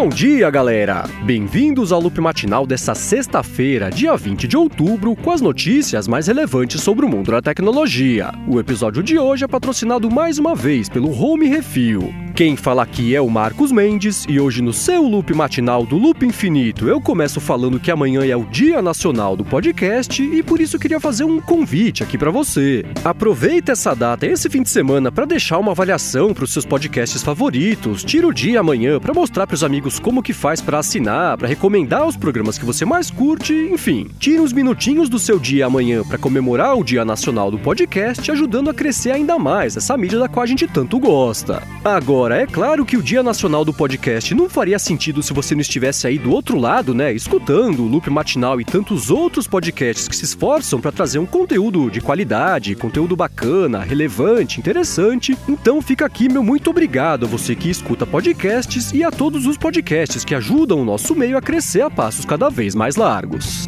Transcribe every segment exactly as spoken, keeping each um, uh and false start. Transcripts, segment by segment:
Bom dia, galera! Bem-vindos ao Loop Matinal dessa sexta-feira, dia vinte de outubro, com as notícias mais relevantes sobre o mundo da tecnologia. O episódio de hoje é patrocinado mais uma vez pelo Home Refil. Quem fala aqui é o Marcos Mendes e hoje no seu Loop Matinal do Loop Infinito eu começo falando que amanhã é o Dia Nacional do Podcast e por isso queria fazer um convite aqui pra você. Aproveita essa data, esse fim de semana, para deixar uma avaliação para os seus podcasts favoritos, tira o dia amanhã para mostrar pros amigos como que faz para assinar, para recomendar os programas que você mais curte, enfim. Tira uns minutinhos do seu dia amanhã para comemorar o Dia Nacional do Podcast, ajudando a crescer ainda mais essa mídia da qual a gente tanto gosta. Agora, é claro que o Dia Nacional do Podcast não faria sentido se você não estivesse aí do outro lado, né, escutando o Loop Matinal e tantos outros podcasts que se esforçam para trazer um conteúdo de qualidade, conteúdo bacana, relevante, interessante. Então fica aqui meu muito obrigado a você que escuta podcasts e a todos os podcasts que ajudam o nosso meio a crescer a passos cada vez mais largos.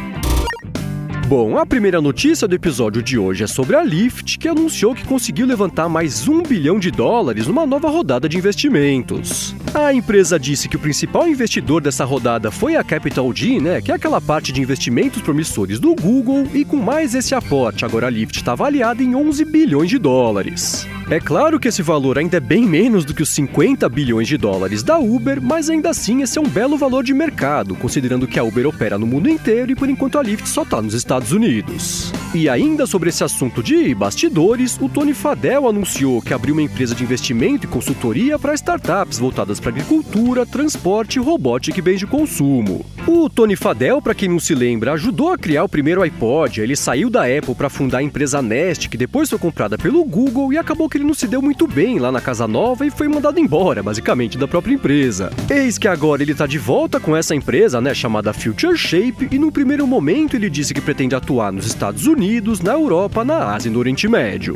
Bom, a primeira notícia do episódio de hoje é sobre a Lyft, que anunciou que conseguiu levantar mais um bilhão de dólares numa nova rodada de investimentos. A empresa disse que o principal investidor dessa rodada foi a Capital G, né, que é aquela parte de investimentos promissores do Google, e com mais esse aporte, agora a Lyft está avaliada em onze bilhões de dólares. É claro que esse valor ainda é bem menos do que os cinquenta bilhões de dólares da Uber, mas ainda assim esse é um belo valor de mercado, considerando que a Uber opera no mundo inteiro e por enquanto a Lyft só está nos Estados Unidos. E ainda sobre esse assunto de bastidores, o Tony Fadell anunciou que abriu uma empresa de investimento e consultoria para startups voltadas para agricultura, transporte, robótica e bens de consumo. O Tony Fadell, para quem não se lembra, ajudou a criar o primeiro iPod, ele saiu da Apple para fundar a empresa Nest, que depois foi comprada pelo Google e acabou que ele não se deu muito bem lá na casa nova e foi mandado embora, basicamente, da própria empresa. Eis que agora ele tá de volta com essa empresa, né, chamada Future Shape, e no primeiro momento ele disse que pretende atuar nos Estados Unidos, na Europa, na Ásia e no Oriente Médio.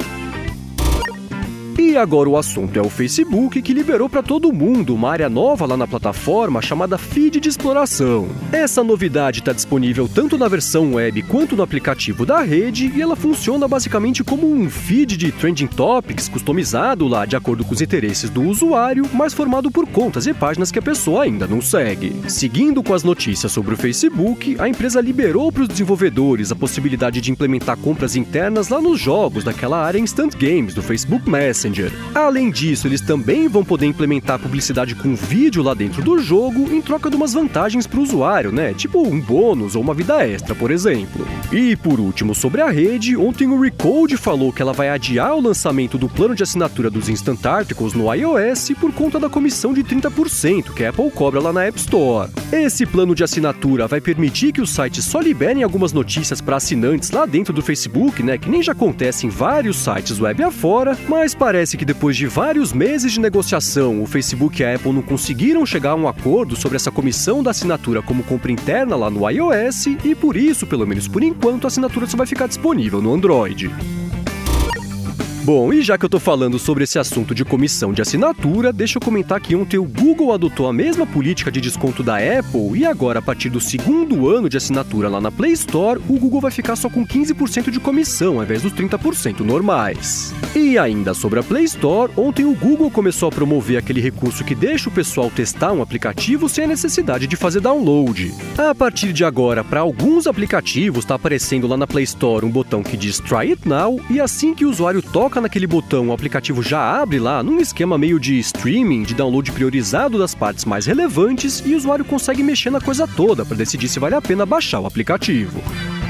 E agora o assunto é o Facebook, que liberou para todo mundo uma área nova lá na plataforma chamada Feed de Exploração. Essa novidade está disponível tanto na versão web quanto no aplicativo da rede e ela funciona basicamente como um feed de trending topics customizado lá de acordo com os interesses do usuário, mas formado por contas e páginas que a pessoa ainda não segue. Seguindo com as notícias sobre o Facebook, a empresa liberou para os desenvolvedores a possibilidade de implementar compras internas lá nos jogos daquela área Instant Games do Facebook Messenger. Além disso, eles também vão poder implementar publicidade com vídeo lá dentro do jogo em troca de umas vantagens para o usuário, né? Tipo um bônus ou uma vida extra, por exemplo. E por último, sobre a rede, ontem o Recode falou que ela vai adiar o lançamento do plano de assinatura dos Instant Articles no iOS por conta da comissão de trinta por cento que a Apple cobra lá na App Store. Esse plano de assinatura vai permitir que os sites só liberem algumas notícias para assinantes lá dentro do Facebook, né? Que nem já acontece em vários sites web afora, mas parece Parece que depois de vários meses de negociação, o Facebook e a Apple não conseguiram chegar a um acordo sobre essa comissão da assinatura como compra interna lá no iOS e por isso, pelo menos por enquanto, a assinatura só vai ficar disponível no Android. Bom, e já que eu tô falando sobre esse assunto de comissão de assinatura, deixa eu comentar que ontem o Google adotou a mesma política de desconto da Apple e agora, a partir do segundo ano de assinatura lá na Play Store, o Google vai ficar só com quinze por cento de comissão, ao invés dos trinta por cento normais. E ainda sobre a Play Store, ontem o Google começou a promover aquele recurso que deixa o pessoal testar um aplicativo sem a necessidade de fazer download. A partir de agora, para alguns aplicativos, está aparecendo lá na Play Store um botão que diz Try It Now e assim que o usuário toca naquele botão, o aplicativo já abre lá num esquema meio de streaming, de download priorizado das partes mais relevantes e o usuário consegue mexer na coisa toda para decidir se vale a pena baixar o aplicativo.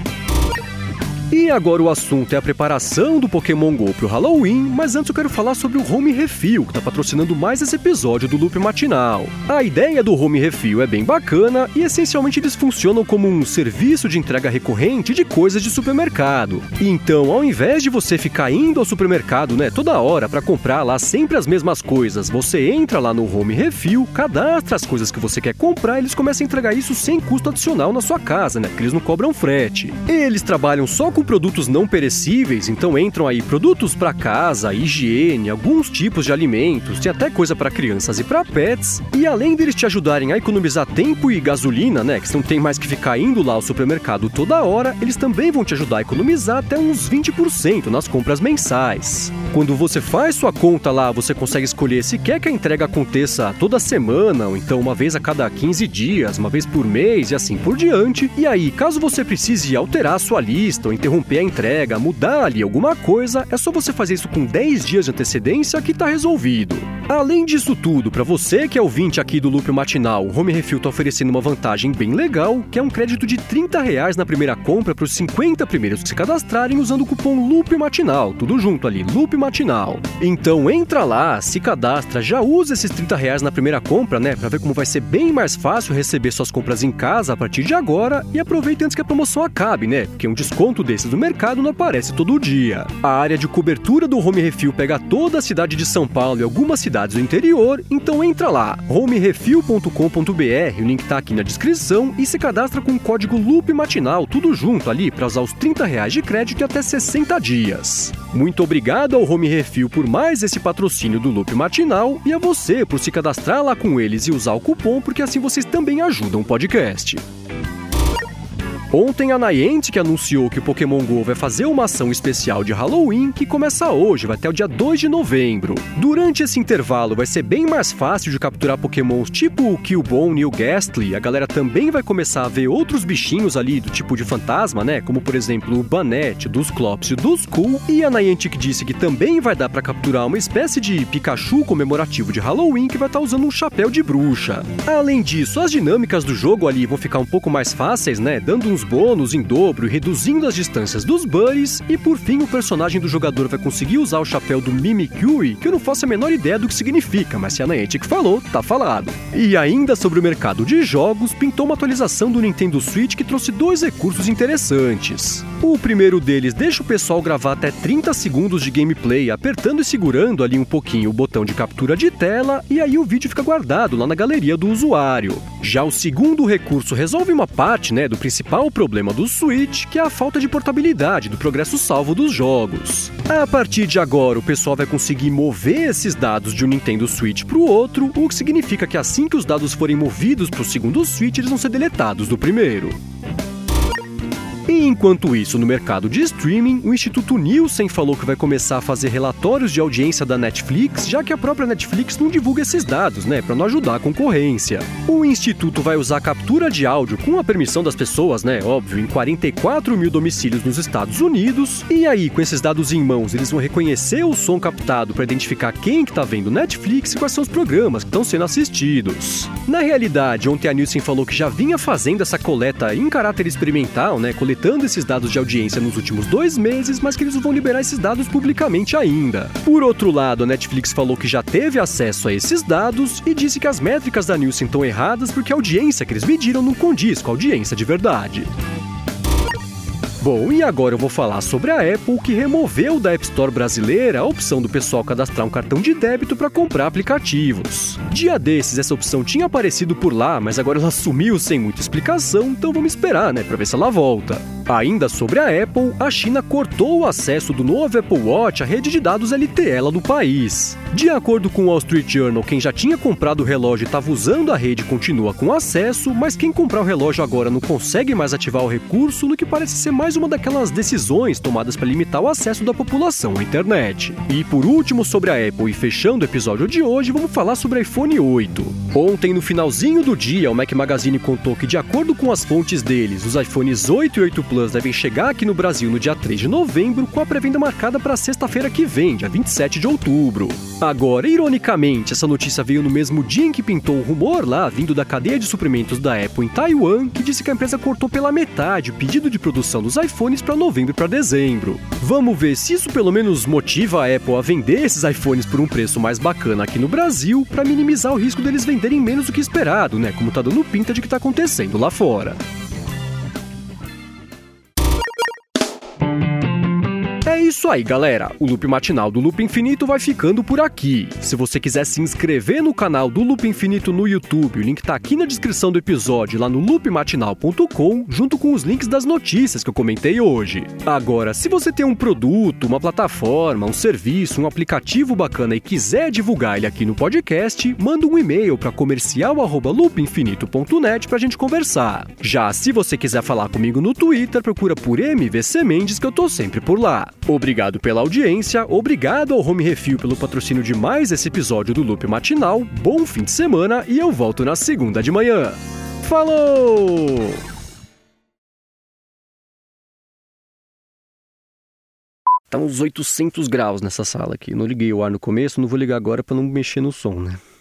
E agora o assunto é a preparação do Pokémon Go pro Halloween, mas antes eu quero falar sobre o Home Refil, que tá patrocinando mais esse episódio do Loop Matinal. A ideia do Home Refil é bem bacana e essencialmente eles funcionam como um serviço de entrega recorrente de coisas de supermercado. Então, ao invés de você ficar indo ao supermercado, né, toda hora para comprar lá sempre as mesmas coisas, você entra lá no Home Refil, cadastra as coisas que você quer comprar e eles começam a entregar isso sem custo adicional na sua casa, né, porque eles não cobram frete. Eles trabalham só com produtos não perecíveis, então entram aí produtos para casa, higiene, alguns tipos de alimentos, tem até coisa para crianças e para pets. E além deles te ajudarem a economizar tempo e gasolina, né, que você não tem mais que ficar indo lá ao supermercado toda hora, eles também vão te ajudar a economizar até uns vinte por cento nas compras mensais. Quando você faz sua conta lá, você consegue escolher se quer que a entrega aconteça toda semana, ou então uma vez a cada quinze dias, uma vez por mês e assim por diante. E aí, caso você precise alterar a sua lista ou interromper a entrega, mudar ali alguma coisa, é só você fazer isso com dez dias de antecedência que tá resolvido. Além disso tudo, para você que é ouvinte aqui do Loop Matinal, o Home Refill tá oferecendo uma vantagem bem legal, que é um crédito de trinta reais na primeira compra para os cinquenta primeiros que se cadastrarem usando o cupom Loop Matinal, tudo junto ali, Loop Matinal. Então entra lá, se cadastra, já usa esses trinta reais na primeira compra, né, para ver como vai ser bem mais fácil receber suas compras em casa a partir de agora, e aproveita antes que a promoção acabe, né, porque um desconto desses no mercado não aparece todo dia. A área de cobertura do Home Refill pega toda a cidade de São Paulo e algumas cidades do interior, então entra lá, home refill ponto com ponto b r, o link tá aqui na descrição, e se cadastra com o código Loop Matinal, tudo junto ali, para usar os trinta reais de crédito e até sessenta dias. Muito obrigado ao Home Refill por mais esse patrocínio do Loop Matinal, e a você por se cadastrar lá com eles e usar o cupom, porque assim vocês também ajudam o podcast. Ontem a Niantic anunciou que o Pokémon GO vai fazer uma ação especial de Halloween que começa hoje, vai até o dia dois de novembro. Durante esse intervalo vai ser bem mais fácil de capturar Pokémons tipo o Cubone e o Gastly. A galera também vai começar a ver outros bichinhos ali do tipo de fantasma, né? Como por exemplo o Banette, dos Clops e dos Skull. E a Niantic disse que também vai dar pra capturar uma espécie de Pikachu comemorativo de Halloween que vai estar usando um chapéu de bruxa. Além disso, as dinâmicas do jogo ali vão ficar um pouco mais fáceis, né? Dando um bônus em dobro e reduzindo as distâncias dos buddies, e por fim o personagem do jogador vai conseguir usar o chapéu do Mimikyu, que eu não faço a menor ideia do que significa, mas se a Niantic falou, tá falado. E ainda sobre o mercado de jogos, pintou uma atualização do Nintendo Switch que trouxe dois recursos interessantes. O primeiro deles deixa o pessoal gravar até trinta segundos de gameplay, apertando e segurando ali um pouquinho o botão de captura de tela, e aí o vídeo fica guardado lá na galeria do usuário. Já o segundo recurso resolve uma parte, né, do principal problema do Switch, que é a falta de portabilidade do progresso salvo dos jogos. A partir de agora, o pessoal vai conseguir mover esses dados de um Nintendo Switch para o outro, o que significa que assim que os dados forem movidos para o segundo Switch, eles vão ser deletados do primeiro. E enquanto isso, no mercado de streaming, o Instituto Nielsen falou que vai começar a fazer relatórios de audiência da Netflix, já que a própria Netflix não divulga esses dados, né, para não ajudar a concorrência. O Instituto vai usar captura de áudio com a permissão das pessoas, né, óbvio, em quarenta e quatro mil domicílios nos Estados Unidos, e aí, com esses dados em mãos, eles vão reconhecer o som captado para identificar quem que tá vendo Netflix e quais são os programas que estão sendo assistidos. Na realidade, ontem a Nielsen falou que já vinha fazendo essa coleta em caráter experimental, né, coletando esses dados de audiência nos últimos dois meses, mas que eles vão liberar esses dados publicamente ainda. Por outro lado, a Netflix falou que já teve acesso a esses dados e disse que as métricas da Nielsen estão erradas porque a audiência que eles mediram não condiz com a audiência de verdade. Bom, e agora eu vou falar sobre a Apple, que removeu da App Store brasileira a opção do pessoal cadastrar um cartão de débito para comprar aplicativos. Dia desses, essa opção tinha aparecido por lá, mas agora ela sumiu sem muita explicação, então vamos esperar, né, para ver se ela volta. Ainda sobre a Apple, a China cortou o acesso do novo Apple Watch à rede de dados L T E lá do país. De acordo com o Wall Street Journal, quem já tinha comprado o relógio e estava usando a rede continua com acesso, mas quem comprar o relógio agora não consegue mais ativar o recurso, no que parece ser mais uma daquelas decisões tomadas para limitar o acesso da população à internet. E por último, sobre a Apple e fechando o episódio de hoje, vamos falar sobre o iPhone oito. Ontem, no finalzinho do dia, o Mac Magazine contou que, de acordo com as fontes deles, os iPhones oito e oito Plus devem chegar aqui no Brasil no dia três de novembro, com a pré-venda marcada para sexta-feira que vem, dia vinte e sete de outubro. Agora, ironicamente, essa notícia veio no mesmo dia em que pintou um rumor lá, vindo da cadeia de suprimentos da Apple em Taiwan, que disse que a empresa cortou pela metade o pedido de produção dos iPhones para novembro e para dezembro. Vamos ver se isso pelo menos motiva a Apple a vender esses iPhones por um preço mais bacana aqui no Brasil, para minimizar o risco deles venderem menos do que esperado, né? Como tá dando pinta de que tá acontecendo lá fora. É isso aí, galera. O Loop Matinal do Loop Infinito vai ficando por aqui. Se você quiser se inscrever no canal do Loop Infinito no YouTube, o link tá aqui na descrição do episódio, lá no loop matinal ponto com, junto com os links das notícias que eu comentei hoje. Agora, se você tem um produto, uma plataforma, um serviço, um aplicativo bacana e quiser divulgar ele aqui no podcast, manda um e-mail para comercial arroba loop infinito ponto net pra gente conversar. Já se você quiser falar comigo no Twitter, procura por M V C Mendes que eu tô sempre por lá. Obrigado pela audiência, obrigado ao Home Refil pelo patrocínio de mais esse episódio do Loop Matinal, bom fim de semana e eu volto na segunda de manhã. Falou! Tá uns oitocentos graus nessa sala aqui. Não liguei o ar no começo, não vou ligar agora pra não mexer no som, né?